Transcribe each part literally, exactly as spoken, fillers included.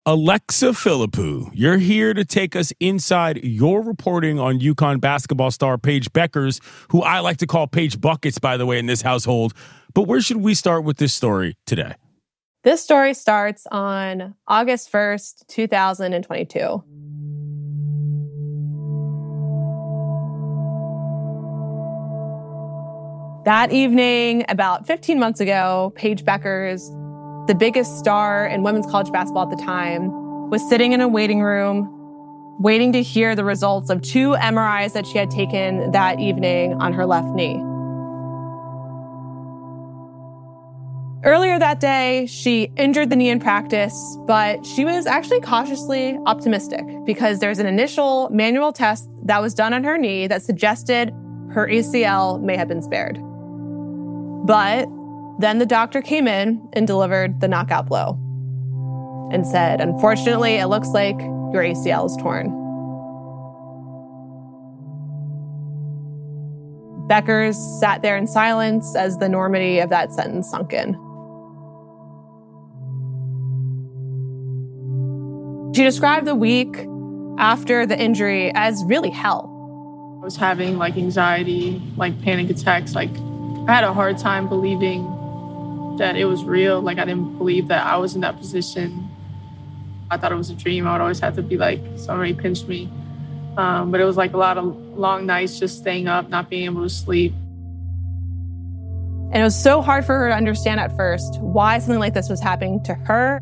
Alexa Philippou, you're here to take us inside your reporting on UConn basketball star Paige Bueckers, who I like to call Paige Buckets, by the way, in this household. But where should we start with this story today? This story starts on August first, twenty twenty-two. That evening, about fifteen months ago, Paige Bueckers, the biggest star in women's college basketball at the time, was sitting in a waiting room, waiting to hear the results of two M R Is that she had taken that evening on her left knee. Earlier that day, she injured the knee in practice, but she was actually cautiously optimistic because there's an initial manual test that was done on her knee that suggested her A C L may have been spared. But then the doctor came in and delivered the knockout blow and said, unfortunately, it looks like your A C L is torn. Bueckers sat there in silence as the enormity of that sentence sunk in. She described the week after the injury as really hell. I was having like anxiety, like panic attacks. Like I had a hard time believing that it was real. Like I didn't believe that I was in that position. I thought it was a dream. I would always have to be like, somebody pinched me. Um, but it was like a lot of long nights just staying up, not being able to sleep. And it was so hard for her to understand at first why something like this was happening to her.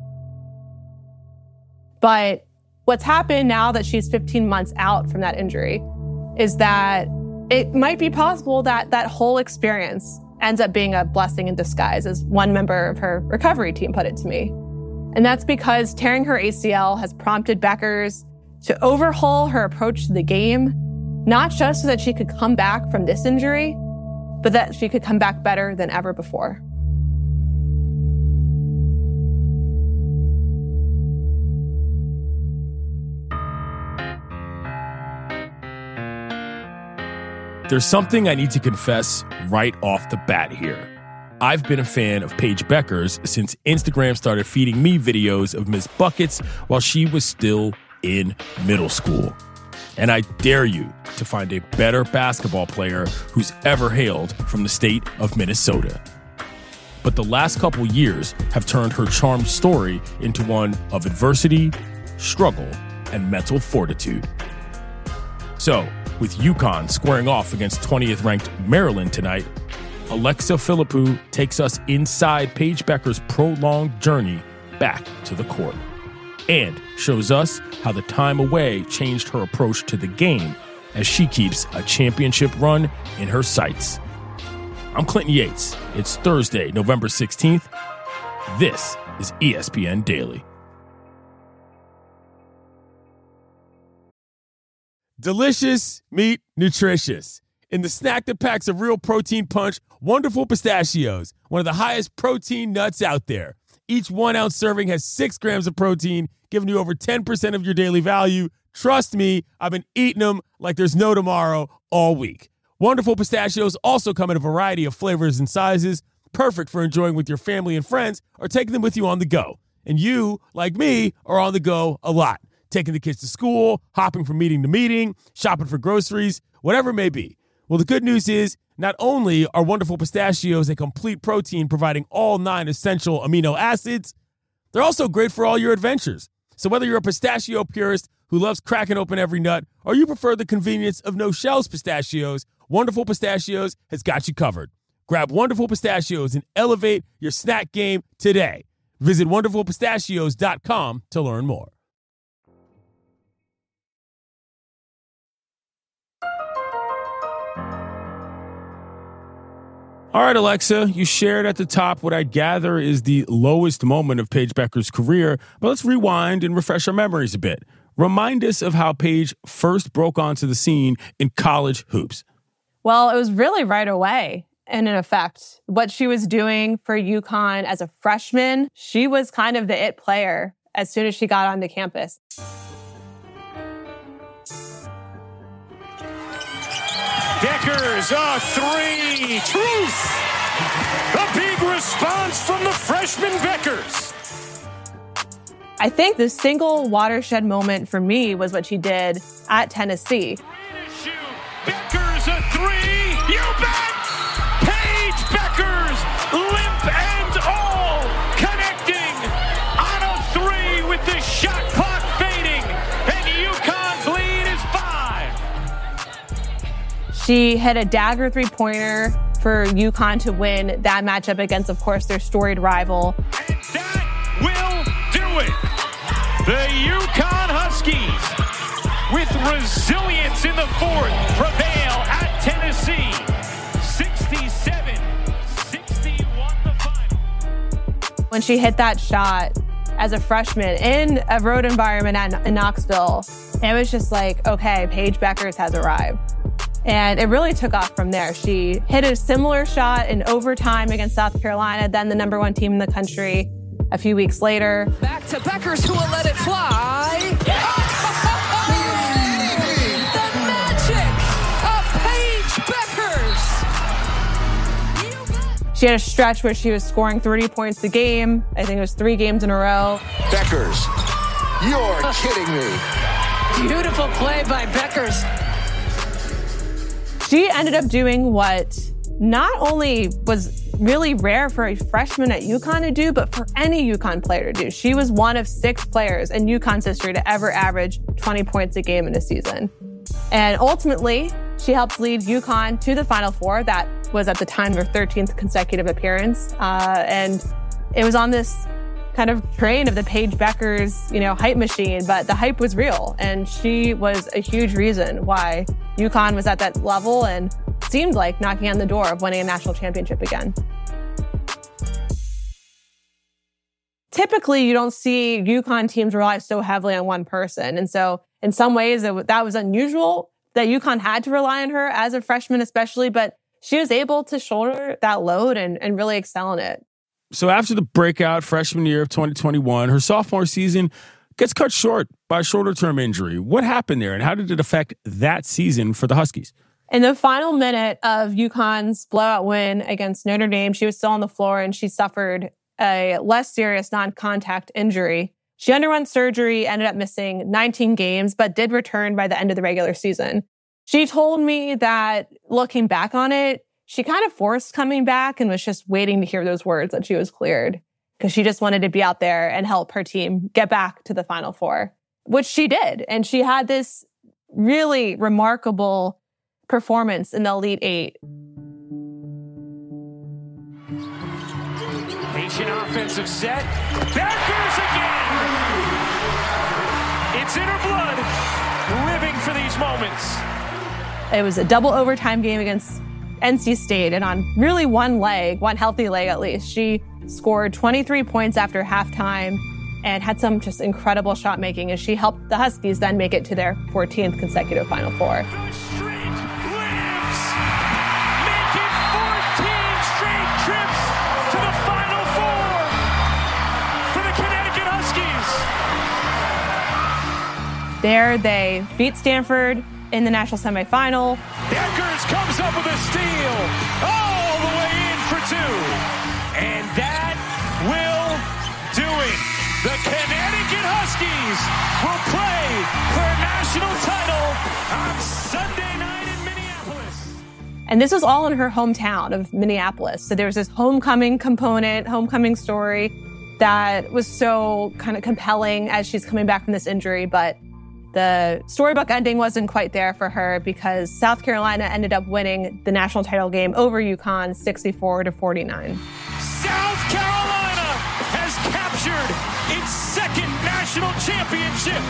But what's happened now that she's fifteen months out from that injury is that it might be possible that that whole experience ends up being a blessing in disguise, as one member of her recovery team put it to me. And that's because tearing her A C L has prompted Bueckers to overhaul her approach to the game, not just so that she could come back from this injury, but that she could come back better than ever before. There's something I need to confess right off the bat here. I've been a fan of Paige Bueckers since Instagram started feeding me videos of Miss Buckets while she was still in middle school. And I dare you to find a better basketball player who's ever hailed from the state of Minnesota. But the last couple years have turned her charmed story into one of adversity, struggle, and mental fortitude. So, with UConn squaring off against twentieth ranked Maryland tonight, Alexa Philippou takes us inside Paige Bueckers' prolonged journey back to the court and shows us how the time away changed her approach to the game as she keeps a championship run in her sights. I'm Clinton Yates. It's Thursday, November sixteenth. This is E S P N Daily. Delicious meat, nutritious. In the snack that packs a real protein punch, Wonderful Pistachios, one of the highest protein nuts out there. Each one-ounce serving has six grams of protein, giving you over ten percent of your daily value. Trust me, I've been eating them like there's no tomorrow all week. Wonderful Pistachios also come in a variety of flavors and sizes, perfect for enjoying with your family and friends or taking them with you on the go. And you, like me, are on the go a lot. Taking the kids to school, hopping from meeting to meeting, shopping for groceries, whatever it may be. Well, the good news is not only are Wonderful Pistachios a complete protein providing all nine essential amino acids, they're also great for all your adventures. So whether you're a pistachio purist who loves cracking open every nut or you prefer the convenience of no-shells pistachios, Wonderful Pistachios has got you covered. Grab Wonderful Pistachios and elevate your snack game today. Visit wonderful pistachios dot com to learn more. All right, Alexa, you shared at the top what I gather is the lowest moment of Paige Bueckers' career, but let's rewind and refresh our memories a bit. Remind us of how Paige first broke onto the scene in college hoops. Well, it was really right away, and in effect. What she was doing for UConn as a freshman, she was kind of the it player as soon as she got onto campus. Bueckers, a three, truth! A big response from the freshman Bueckers. I think the single watershed moment for me was what she did at Tennessee. Beckers a three, you bet! Paige Beckers, limp and all, connecting on a three with the shot clock fading, and UConn's lead is five. She hit a dagger three-pointer for UConn to win that matchup against, of course, their storied rival. And that will do it. The UConn Huskies, with resilience in the fourth, prevail at Tennessee. sixty-seven sixty-one the final. When she hit that shot as a freshman in a road environment at, in Knoxville, it was just like, okay, Paige Beckers has arrived. And it really took off from there. She hit a similar shot in overtime against South Carolina, then the number one team in the country a few weeks later. Back to Beckers, who will let it fly. The magic of Paige Beckers. She had a stretch where she was scoring thirty points a game. I think it was three games in a row. Beckers, you're kidding me. Beautiful play by Beckers. She ended up doing what not only was really rare for a freshman at UConn to do, but for any UConn player to do. She was one of six players in UConn's history to ever average twenty points a game in a season. And ultimately, she helped lead UConn to the Final Four. That was at the time her thirteenth consecutive appearance. Uh, and it was on this kind of train of the Paige Beckers, you know, hype machine, but the hype was real. And she was a huge reason why UConn was at that level and seemed like knocking on the door of winning a national championship again. Typically, you don't see UConn teams rely so heavily on one person. And so in some ways, it, that was unusual that UConn had to rely on her as a freshman especially, but she was able to shoulder that load and, and really excel in it. So after the breakout freshman year of twenty twenty-one, her sophomore season gets cut short by a shorter-term injury. What happened there, and how did it affect that season for the Huskies? In the final minute of UConn's blowout win against Notre Dame, she was still on the floor and she suffered a less serious non-contact injury. She underwent surgery, ended up missing nineteen games, but did return by the end of the regular season. She told me that looking back on it, she kind of forced coming back and was just waiting to hear those words that she was cleared because she just wanted to be out there and help her team get back to the Final Four, which she did. And she had this really remarkable performance in the Elite Eight. Patient offensive set. Beckers again. It's in her blood. Living for these moments. It was a double overtime game against N C State, and on really one leg, one healthy leg at least, she scored twenty-three points after halftime and had some just incredible shot making as she helped the Huskies then make it to their fourteenth consecutive Final Four. The streak lives. Making fourteen straight trips to the Final Four for the Connecticut Huskies. There they beat Stanford in the national semifinal. Beckers comes up with a steal all the way in for two. And that will do it. The Connecticut Huskies will play for a national title on Sunday night in Minneapolis. And this was all in her hometown of Minneapolis. So there was this homecoming component, homecoming story that was so kind of compelling as she's coming back from this injury. But the storybook ending wasn't quite there for her because South Carolina ended up winning the national title game over UConn sixty-four to forty-nine. South Carolina has captured its second national championship.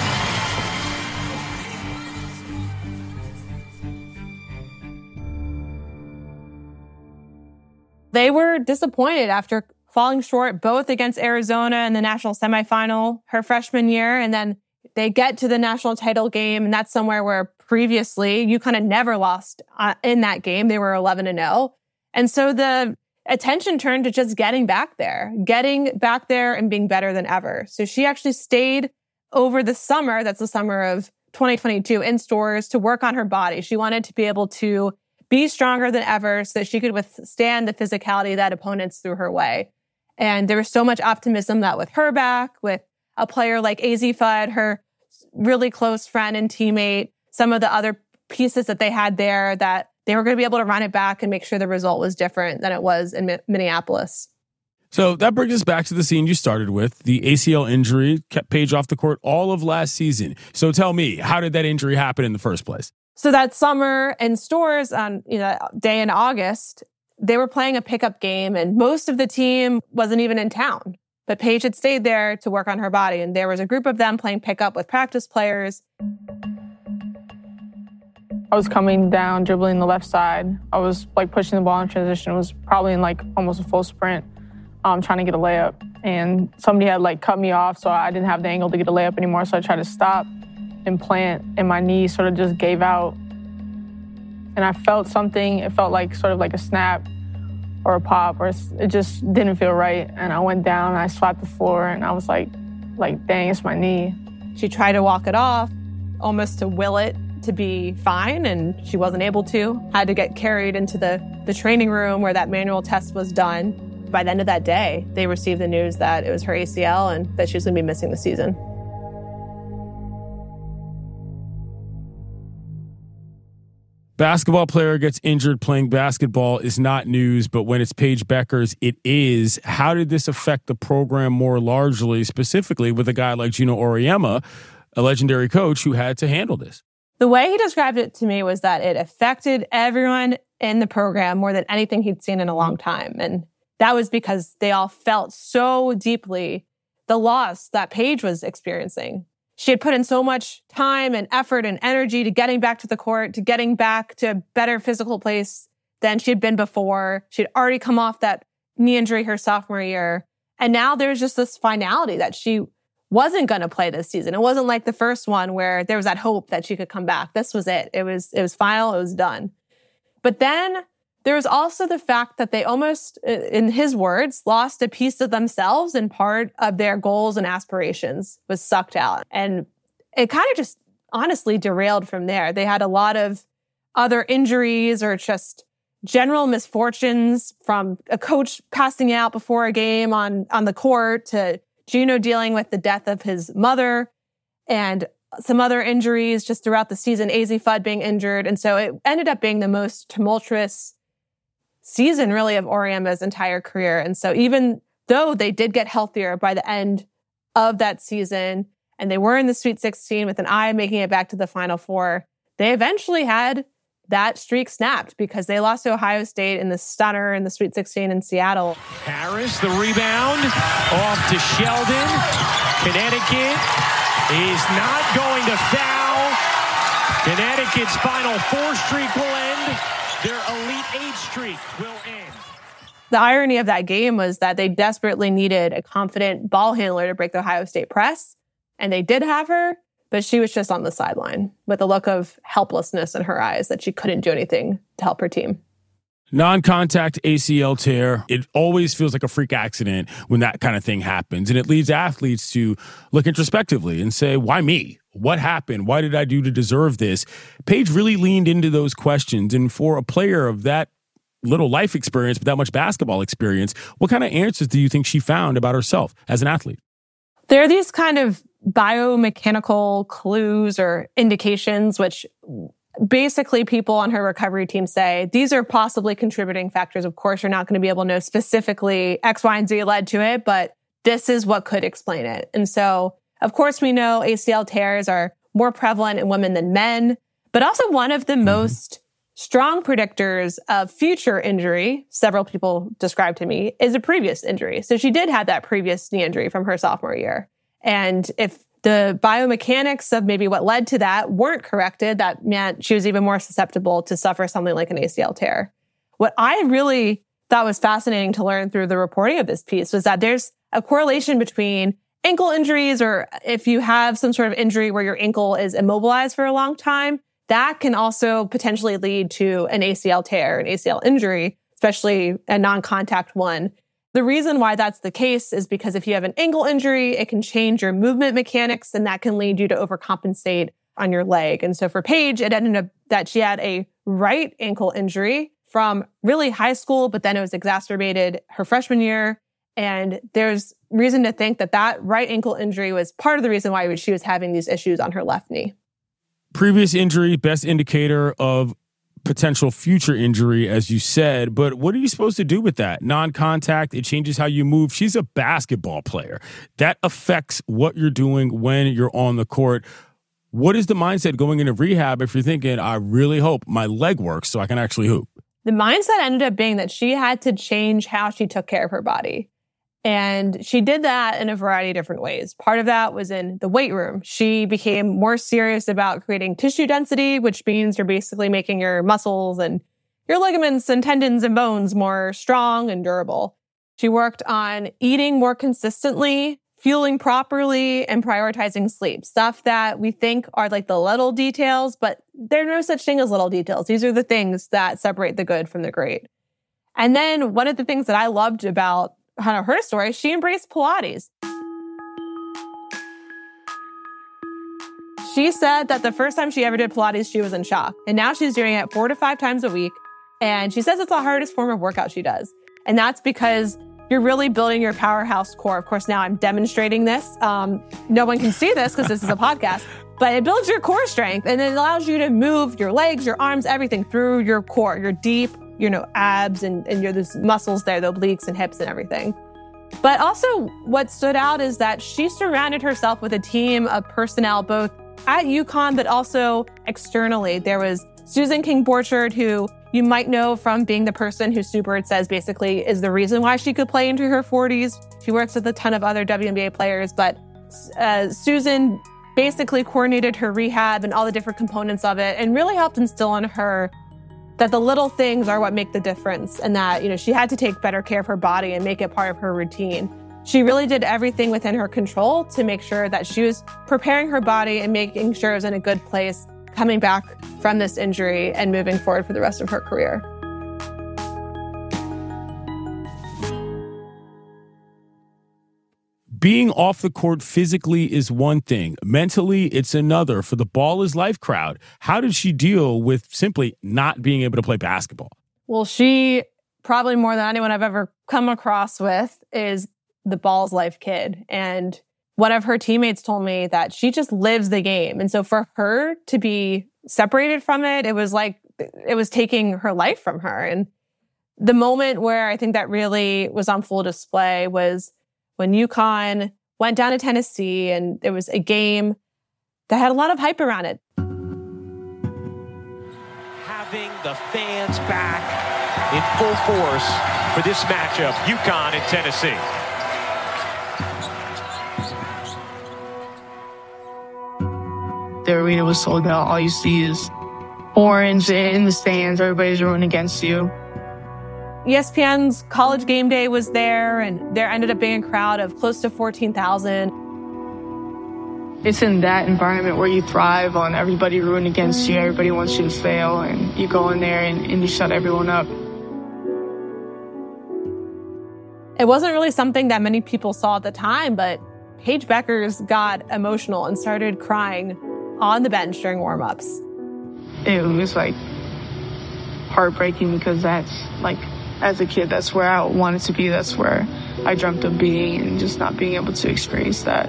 They were disappointed after falling short both against Arizona in the national semifinal her freshman year, and then they get to the national title game, and that's somewhere where previously UConn had never lost uh, in that game. They were eleven and oh. And so the attention turned to just getting back there, getting back there and being better than ever. So she actually stayed over the summer, that's the summer of twenty twenty-two, in Storrs to work on her body. She wanted to be able to be stronger than ever so that she could withstand the physicality that opponents threw her way. And there was so much optimism that with her back, with a player like Azzi Fudd, her really close friend and teammate, some of the other pieces that they had there, that they were going to be able to run it back and make sure the result was different than it was in Mi- Minneapolis. So that brings us back to the scene you started with. The A C L injury kept Paige off the court all of last season. So tell me, how did that injury happen in the first place? So that summer in Stores on, you know, day in August, they were playing a pickup game and most of the team wasn't even in town. But Paige had stayed there to work on her body. And there was a group of them playing pickup with practice players. I was coming down, dribbling the left side. I was like pushing the ball in transition. It was probably in like almost a full sprint, um, trying to get a layup. And somebody had like cut me off, so I didn't have the angle to get a layup anymore. So I tried to stop and plant, and my knee sort of just gave out. And I felt something. It felt like sort of like a snap or a pop, or it just didn't feel right. And I went down, and I slapped the floor, and I was like, like, dang, it's my knee. She tried to walk it off, almost to will it to be fine, and she wasn't able to. Had to get carried into the, the training room where that manual test was done. By the end of that day, they received the news that it was her A C L and that she was going to be missing the season. Basketball player gets injured playing basketball is not news, but when it's Paige Bueckers, it is. How did this affect the program more largely, specifically with a guy like Geno Auriemma, a legendary coach who had to handle this? The way he described it to me was that it affected everyone in the program more than anything he'd seen in a long time. And that was because they all felt so deeply the loss that Paige was experiencing. She had put in so much time and effort and energy to getting back to the court, to getting back to a better physical place than she had been before. She'd already come off that knee injury her sophomore year. And now there's just this finality that she wasn't going to play this season. It wasn't like the first one where there was that hope that she could come back. This was it. It was, it was final. It was done. But then there was also the fact that they almost, in his words, lost a piece of themselves, and part of their goals and aspirations was sucked out. And it kind of just honestly derailed from there. They had a lot of other injuries or just general misfortunes, from a coach passing out before a game on, on the court to Geno dealing with the death of his mother and some other injuries just throughout the season, Azzi Fudd being injured. And so it ended up being the most tumultuous season really of Auriemma's entire career. And so even though they did get healthier by the end of that season and they were in the Sweet sixteen with an eye making it back to the Final Four, they eventually had that streak snapped because they lost to Ohio State in the stunner in the Sweet sixteen in Seattle. Harris, the rebound, off to Sheldon. Connecticut is not going to foul. Connecticut's Final Four streak will end. Their Elite Eight streak will end. The irony of that game was that they desperately needed a confident ball handler to break the Ohio State press, and they did have her, but she was just on the sideline with a look of helplessness in her eyes that she couldn't do anything to help her team. Non-contact A C L tear, it always feels like a freak accident when that kind of thing happens. And it leads athletes to look introspectively and say, why me? What happened? Why did I do to deserve this? Paige really leaned into those questions. And for a player of that little life experience, but that much basketball experience, what kind of answers do you think she found about herself as an athlete? There are these kind of biomechanical clues or indications, which basically people on her recovery team say these are possibly contributing factors. Of course, you're not going to be able to know specifically X, Y, and Z led to it, but this is what could explain it. And so, of course, we know A C L tears are more prevalent in women than men, but also one of the mm-hmm. most strong predictors of future injury, several people described to me, is a previous injury. So she did have that previous knee injury from her sophomore year. And if the biomechanics of maybe what led to that weren't corrected, that meant she was even more susceptible to suffer something like an A C L tear. What I really thought was fascinating to learn through the reporting of this piece was that there's a correlation between ankle injuries, or if you have some sort of injury where your ankle is immobilized for a long time, that can also potentially lead to an A C L tear, an A C L injury, especially a non-contact one. The reason why that's the case is because if you have an ankle injury, it can change your movement mechanics, and that can lead you to overcompensate on your leg. And so for Paige, it ended up that she had a right ankle injury from really high school, but then it was exacerbated her freshman year. And there's reason to think that that right ankle injury was part of the reason why she was having these issues on her left knee. Previous injury, best indicator of potential future injury, as you said. But what are you supposed to do with that? Non-contact, it changes how you move. She's a basketball player. That affects what you're doing when you're on the court. What is the mindset going into rehab if you're thinking, I really hope my leg works so I can actually hoop? The mindset ended up being that she had to change how she took care of her body. And she did that in a variety of different ways. Part of that was in the weight room. She became more serious about creating tissue density, which means you're basically making your muscles and your ligaments and tendons and bones more strong and durable. She worked on eating more consistently, fueling properly, and prioritizing sleep. Stuff that we think are like the little details, but there's no such thing as little details. These are the things that separate the good from the great. And then one of the things that I loved about Hannah, her story, she embraced Pilates. She said that the first time she ever did Pilates, she was in shock. And now she's doing it four to five times a week. And she says it's the hardest form of workout she does. And that's because you're really building your powerhouse core. Of course, now I'm demonstrating this. Um, no one can see this because this is a podcast. But it builds your core strength and it allows you to move your legs, your arms, everything through your core, your deep, you know, abs and, and your those muscles there, the obliques and hips and everything. But also what stood out is that she surrounded herself with a team of personnel, both at UConn, but also externally. There was Susan King-Borchard, who you might know from being the person who Sue Bird says basically is the reason why she could play into her forties. She works with a ton of other W N B A players, but uh, Susan basically coordinated her rehab and all the different components of it and really helped instill in her that the little things are what make the difference and that, you know, she had to take better care of her body and make it part of her routine. She really did everything within her control to make sure that she was preparing her body and making sure it was in a good place coming back from this injury and moving forward for the rest of her career. Being off the court physically is one thing. Mentally, it's another. For the Ball is Life crowd, how did she deal with simply not being able to play basketball? Well, she, probably more than anyone I've ever come across with, is the Ball is Life kid. And one of her teammates told me that she just lives the game. And so for her to be separated from it, it was like it was taking her life from her. And the moment where I think that really was on full display was when UConn went down to Tennessee, and there was a game that had a lot of hype around it. Having the fans back in full force for this matchup, UConn and Tennessee. The arena was sold out. All you see is orange in the stands. Everybody's rooting against you. E S P N's College Game Day was there, and there ended up being a crowd of close to fourteen thousand. It's in that environment where you thrive on everybody rooting against you. Everybody wants you to fail, and you go in there and, and you shut everyone up. It wasn't really something that many people saw at the time, but Paige Bueckers got emotional and started crying on the bench during warm-ups. It was like heartbreaking because that's like, as a kid, that's where I wanted to be. That's where I dreamt of being, and just not being able to experience that.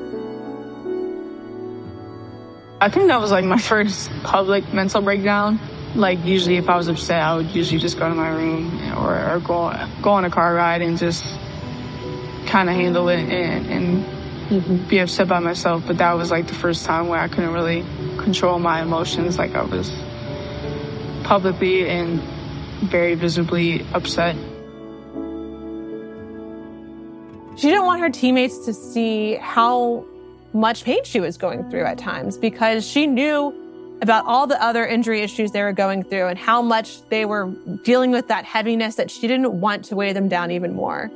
I think that was like my first public mental breakdown. Like usually if I was upset, I would usually just go to my room or, or go, go on a car ride and just kind of handle it and, and be upset by myself. But that was like the first time where I couldn't really control my emotions. Like I was publicly and very visibly upset. She didn't want her teammates to see how much pain she was going through at times, because she knew about all the other injury issues they were going through and how much they were dealing with that heaviness that she didn't want to weigh them down even more.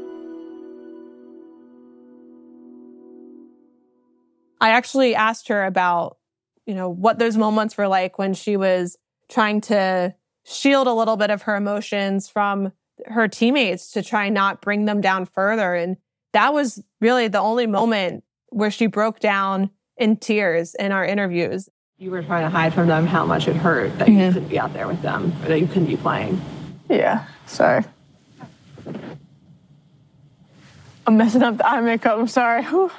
I actually asked her about, you know, what those moments were like when she was trying to shield a little bit of her emotions from her teammates to try not bring them down further. And that was really the only moment where she broke down in tears in our interviews. You were trying to hide from them how much it hurt that mm-hmm. you couldn't be out there with them, or that you couldn't be playing. Yeah, sorry. I'm messing up the eye makeup. I'm sorry. Whew.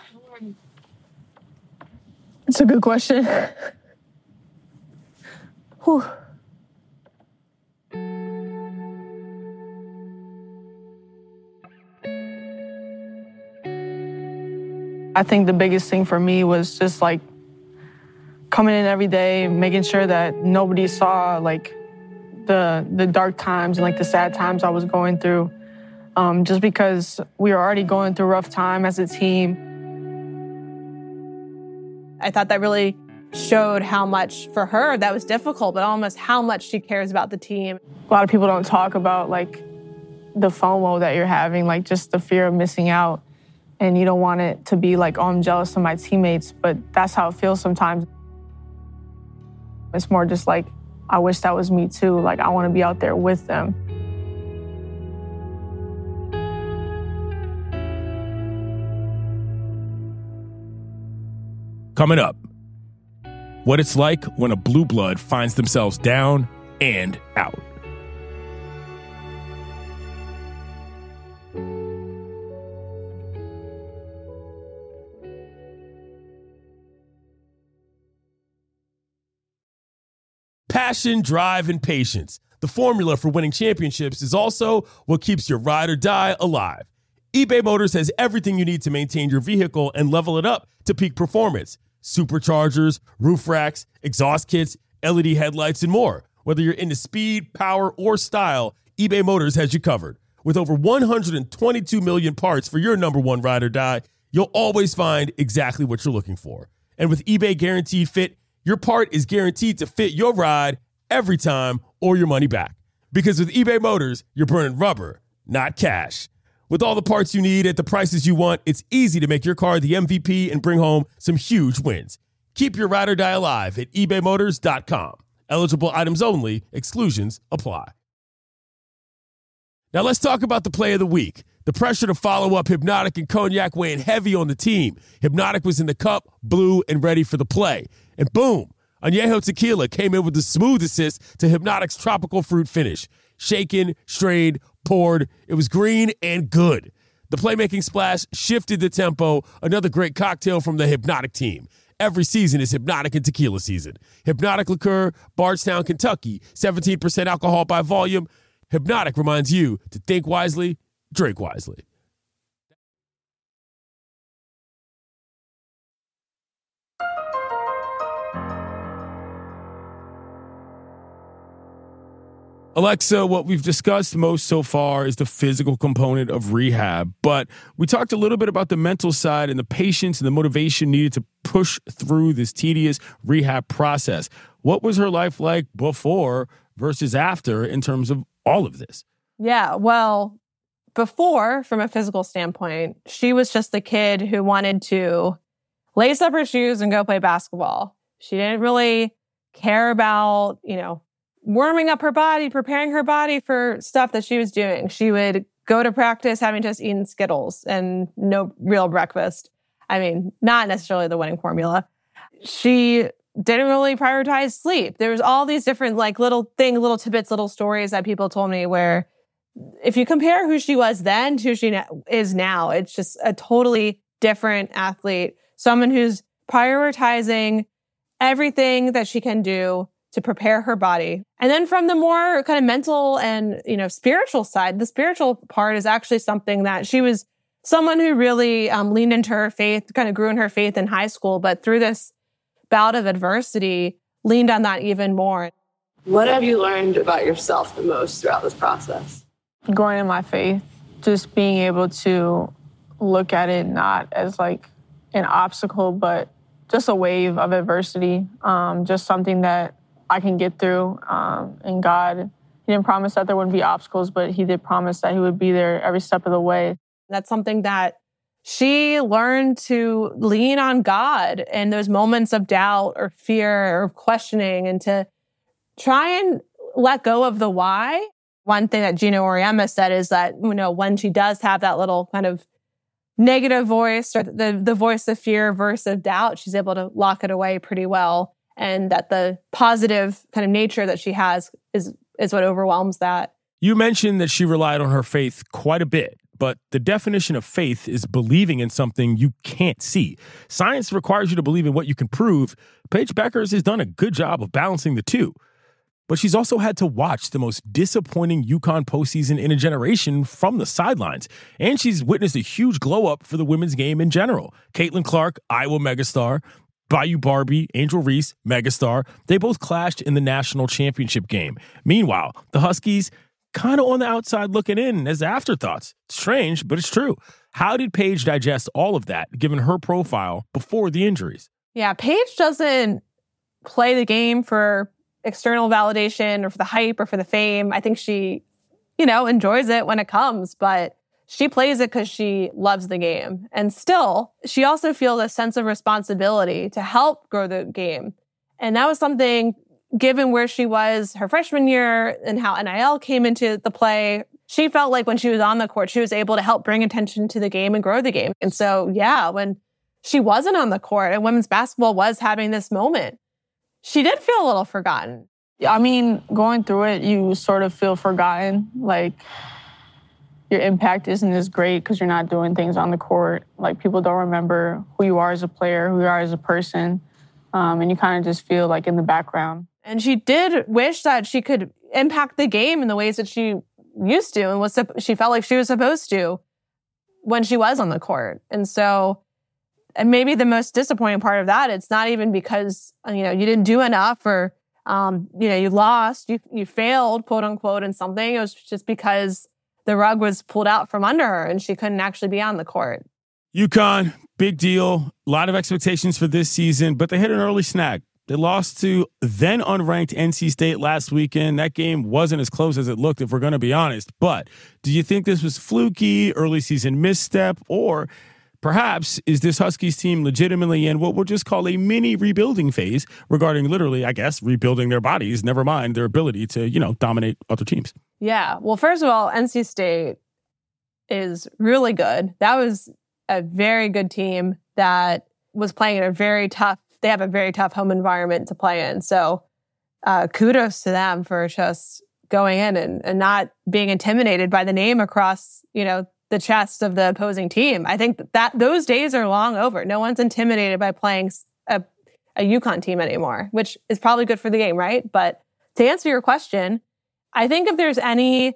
It's a good question. Whew. I think the biggest thing for me was just like coming in every day, making sure that nobody saw like the the dark times and like the sad times I was going through. Um, just because we were already going through a rough time as a team. I thought that really showed how much for her that was difficult, but almost how much she cares about the team. A lot of people don't talk about like the FOMO that you're having, like just the fear of missing out. And you don't want it to be like, oh, I'm jealous of my teammates, but that's how it feels sometimes. It's more just like, I wish that was me too. Like, I want to be out there with them. Coming up, what it's like when a blue blood finds themselves down and out. Passion, drive, and patience. The formula for winning championships is also what keeps your ride or die alive. eBay Motors has everything you need to maintain your vehicle and level it up to peak performance. Superchargers, roof racks, exhaust kits, L E D headlights, and more. Whether you're into speed, power, or style, eBay Motors has you covered. With over one hundred twenty-two million parts for your number one ride or die, you'll always find exactly what you're looking for. And with eBay Guaranteed Fit, your part is guaranteed to fit your ride every time or your money back. Because with eBay Motors, you're burning rubber, not cash. With all the parts you need at the prices you want, it's easy to make your car the M V P and bring home some huge wins. Keep your ride or die alive at ebay motors dot com. Eligible items only. Exclusions apply. Now let's talk about the play of the week. The pressure to follow up Hypnotic and Cognac weighing heavy on the team. Hypnotic was in the cup, blue, and ready for the play. And boom, Añejo Tequila came in with the smooth assist to Hypnotic's tropical fruit finish. Shaken, strained, poured. It was green and good. The playmaking splash shifted the tempo. Another great cocktail from the Hypnotic team. Every season is Hypnotic and Tequila season. Hypnotic Liqueur, Bardstown, Kentucky, seventeen percent alcohol by volume. Hypnotic reminds you to think wisely, drink wisely. Alexa, what we've discussed most so far is the physical component of rehab, but we talked a little bit about the mental side and the patience and the motivation needed to push through this tedious rehab process. What was her life like before versus after in terms of all of this? Yeah, well, before, from a physical standpoint, she was just the kid who wanted to lace up her shoes and go play basketball. She didn't really care about, you know, warming up her body, preparing her body for stuff that she was doing. She would go to practice having just eaten Skittles and no real breakfast. I mean, not necessarily the winning formula. She didn't really prioritize sleep. There was all these different like little things, little tidbits, little stories that people told me where if you compare who she was then to who she is now, it's just a totally different athlete. Someone who's prioritizing everything that she can do to prepare her body. And then from the more kind of mental and, you know, spiritual side, the spiritual part is actually something that she was someone who really um, leaned into her faith, kind of grew in her faith in high school, but through this bout of adversity, leaned on that even more. What have you learned about yourself the most throughout this process? Growing in my faith, just being able to look at it not as like an obstacle, but just a wave of adversity, um, just something that I can get through. Um, and God, He didn't promise that there wouldn't be obstacles, but He did promise that He would be there every step of the way. That's something that she learned to lean on God in those moments of doubt or fear or questioning and to try and let go of the why. One thing that Gino Auriemma said is that, you know, when she does have that little kind of negative voice or the, the voice of fear versus of doubt, she's able to lock it away pretty well. And that the positive kind of nature that she has is is what overwhelms that. You mentioned that she relied on her faith quite a bit, but the definition of faith is believing in something you can't see. Science requires you to believe in what you can prove. Paige Bueckers has done a good job of balancing the two. But she's also had to watch the most disappointing UConn postseason in a generation from the sidelines. And she's witnessed a huge glow-up for the women's game in general. Caitlin Clark, Iowa megastar. Bayou Barbie, Angel Reese, megastar. They both clashed in the national championship game. Meanwhile, the Huskies kind of on the outside looking in as afterthoughts. Strange, but it's true. How did Paige digest all of that, given her profile before the injuries? Yeah, Paige doesn't play the game for external validation or for the hype or for the fame. I think she, you know, enjoys it when it comes, but she plays it because she loves the game. And still, she also feels a sense of responsibility to help grow the game. And that was something, given where she was her freshman year and how N I L came into the play, she felt like when she was on the court, she was able to help bring attention to the game and grow the game. And so, yeah, when she wasn't on the court and women's basketball was having this moment, she did feel a little forgotten. I mean, going through it, you sort of feel forgotten. Like, your impact isn't as great because you're not doing things on the court. Like, people don't remember who you are as a player, who you are as a person. Um, and you kind of just feel like in the background. And she did wish that she could impact the game in the ways that she used to and was she felt like she was supposed to when she was on the court. And so, and maybe the most disappointing part of that, it's not even because, you know, you didn't do enough or, um, you know, you lost, you you failed, quote unquote, in something. It was just because the rug was pulled out from under her and she couldn't actually be on the court. UConn, big deal. A lot of expectations for this season, but they hit an early snag. They lost to then unranked N C State last weekend. That game wasn't as close as it looked, if we're going to be honest. But do you think this was fluky, early season misstep, or perhaps is this Huskies team legitimately in what we'll just call a mini rebuilding phase regarding literally, I guess, rebuilding their bodies, never mind their ability to, you know, dominate other teams? Yeah. Well, first of all, N C State is really good. That was a very good team that was playing in a very tough, they have a very tough home environment to play in. So uh, kudos to them for just going in and, and not being intimidated by the name across, you know, the chest of the opposing team. I think that those days are long over. No one's intimidated by playing a, a UConn team anymore, which is probably good for the game, right? But to answer your question, I think if there's any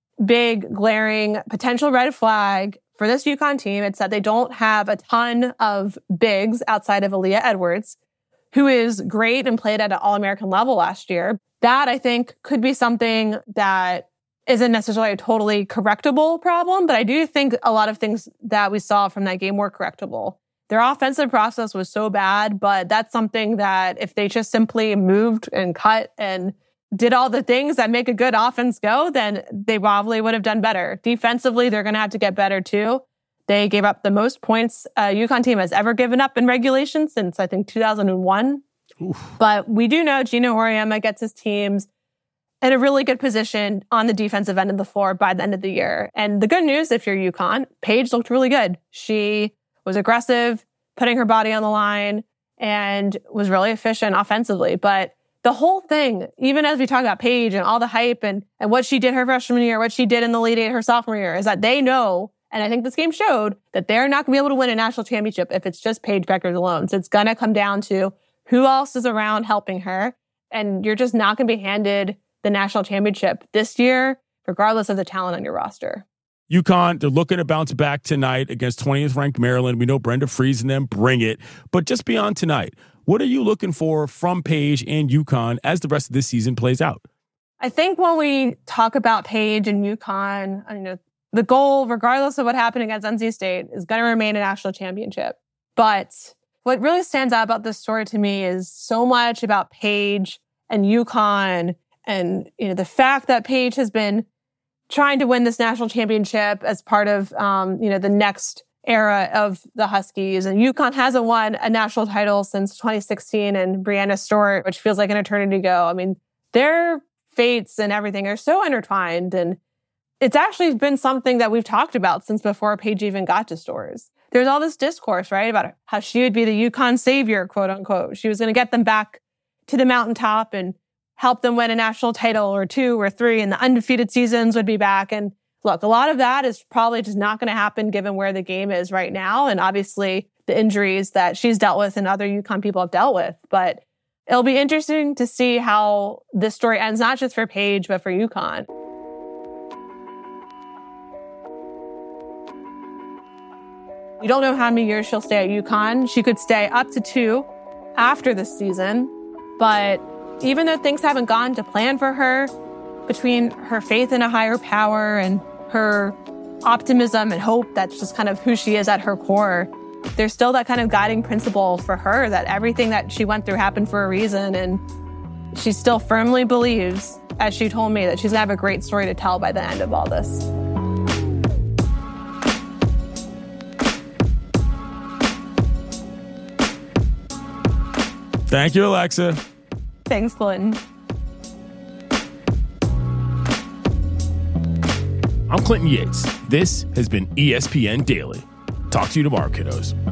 big glaring potential red flag for this UConn team, it's that they don't have a ton of bigs outside of Aaliyah Edwards, who is great and played at an All-American level last year. That, I think, could be something that isn't necessarily a totally correctable problem, but I do think a lot of things that we saw from that game were correctable. Their offensive process was so bad, but that's something that if they just simply moved and cut and did all the things that make a good offense go, then they probably would have done better. Defensively, they're going to have to get better too. They gave up the most points a UConn team has ever given up in regulation since, I think, two thousand one. Oof. But we do know Gino Auriemma gets his teams in a really good position on the defensive end of the floor by the end of the year. And the good news, if you're UConn, Paige looked really good. She was aggressive, putting her body on the line, and was really efficient offensively. But the whole thing, even as we talk about Paige and all the hype and, and what she did her freshman year, what she did in the Elite Eight her sophomore year, is that they know, and I think this game showed, that they're not going to be able to win a national championship if it's just Paige Bueckers alone. So it's going to come down to who else is around helping her. And you're just not going to be handed the national championship this year, regardless of the talent on your roster. UConn, they're looking to bounce back tonight against twentieth ranked Maryland. We know Brenda Frese and them bring it. But just beyond tonight, what are you looking for from Paige and UConn as the rest of this season plays out? I think when we talk about Paige and UConn, you know, the goal, regardless of what happened against N C State, is going to remain a national championship. But what really stands out about this story to me is so much about Paige and UConn, and you know the fact that Paige has been trying to win this national championship as part of um, you know the next era of the Huskies. And UConn hasn't won a national title since twenty sixteen and Brianna Stewart, which feels like an eternity ago. I mean, their fates and everything are so intertwined. And it's actually been something that we've talked about since before Paige even got to Storrs. There's all this discourse, right, about how she would be the UConn savior, quote unquote. She was going to get them back to the mountaintop and help them win a national title or two or three, and the undefeated seasons would be back. And look, a lot of that is probably just not going to happen given where the game is right now. And obviously the injuries that she's dealt with and other UConn people have dealt with. But it'll be interesting to see how this story ends, not just for Paige, but for UConn. We don't know how many years she'll stay at UConn. She could stay up to two after this season. But even though things haven't gone to plan for her, between her faith in a higher power and her optimism and hope, that's just kind of who she is at her core, there's still that kind of guiding principle for her that everything that she went through happened for a reason. And she still firmly believes, as she told me, that she's gonna have a great story to tell by the end of all this. Thank you, Alexa. Thanks, Clinton. I'm Clinton Yates. This has been E S P N Daily. Talk to you tomorrow, kiddos.